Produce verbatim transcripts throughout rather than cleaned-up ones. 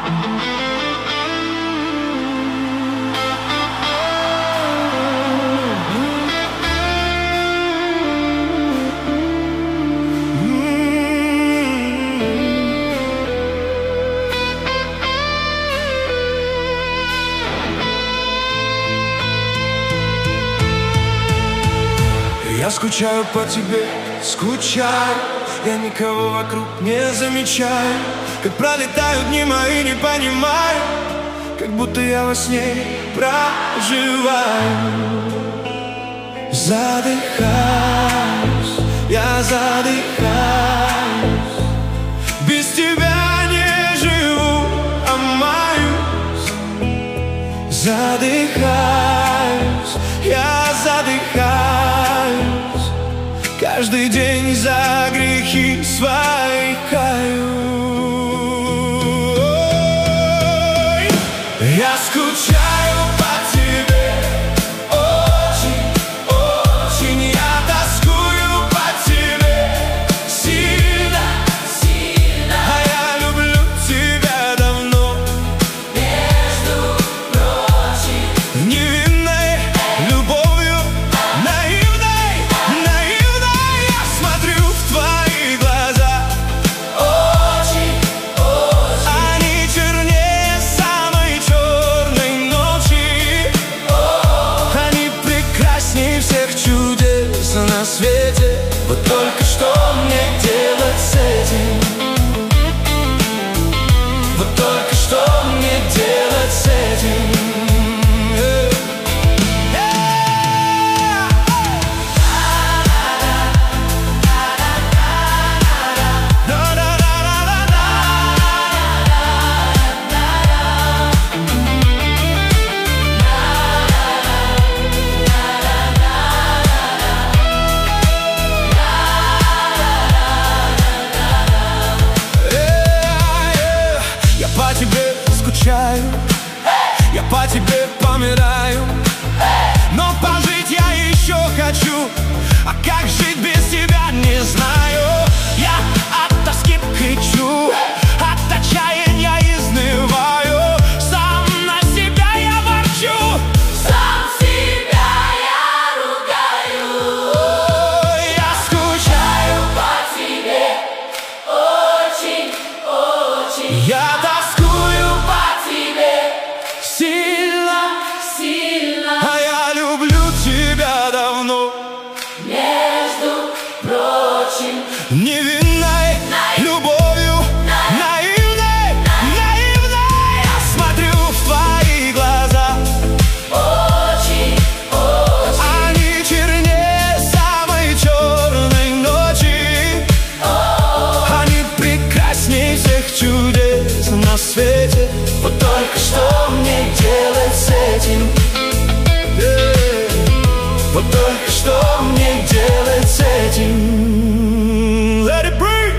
Я скучаю по тебе, скучаю. Я никого вокруг не замечаю. Как пролетают дни мои, не понимаю. Как будто я во сне проживаю. Задыхаюсь, я задыхаюсь. Без тебя не живу, а маюсь. Задыхаюсь, я задыхаюсь. Каждый день за грехи свои каю. Я скучаю по тебе, очень, очень. Я тоскую по тебе сильно, сильно. А я люблю тебя давно, между прочим. Невинной любовью, наивной, наивной. Я смотрю в твои глаза, очень, очень. Они чернее самой черной ночи. Они прекрасней всех чудес на свете. Вот только что мне делать с этим? Вот только что мне делать с этим? Я по тебе скучаю, я по тебе помираю. Но пожить я еще хочу, а как жить без тебя не знаю. Я от тоски кричу, от отчаяния изнываю. Сам на себя я ворчу, сам себя я ругаю. Я скучаю по тебе, очень, очень. Я тоскую по тебе сильно, сильно. А я люблю тебя давно, между прочим. Невинной любовью, наивной, наивной. Я смотрю в твои глаза, очень, очень. Они чернее самой черной ночи. Они прекрасней всех чудес на свете. Вот только что мне делать с этим? Yeah. Вот только что мне делать с этим? Let it breathe.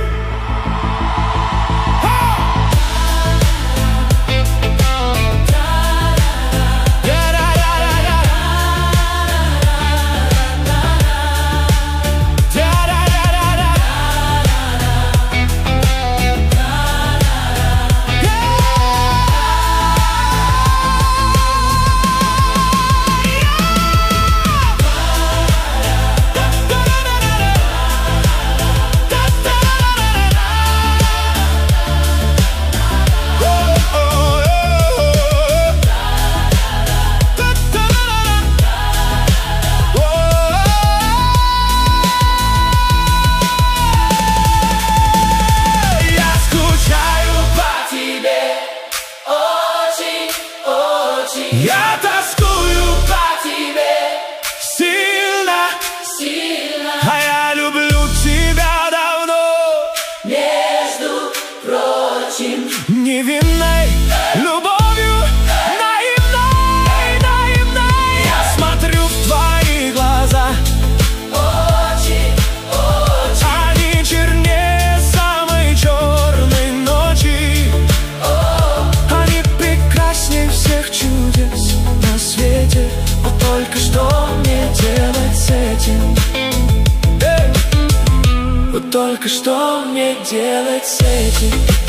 Я тоскую по тебе сильно, сильно. А я люблю тебя давно, между прочим. Невинной любовью, наивной, наивной. Я смотрю в твои глаза, очень, очень. Они чернее самой черной ночи. Они прекрасней всех чудес на свете. Вот только что мне делать с этим? Эй! Вот только что мне делать с этим?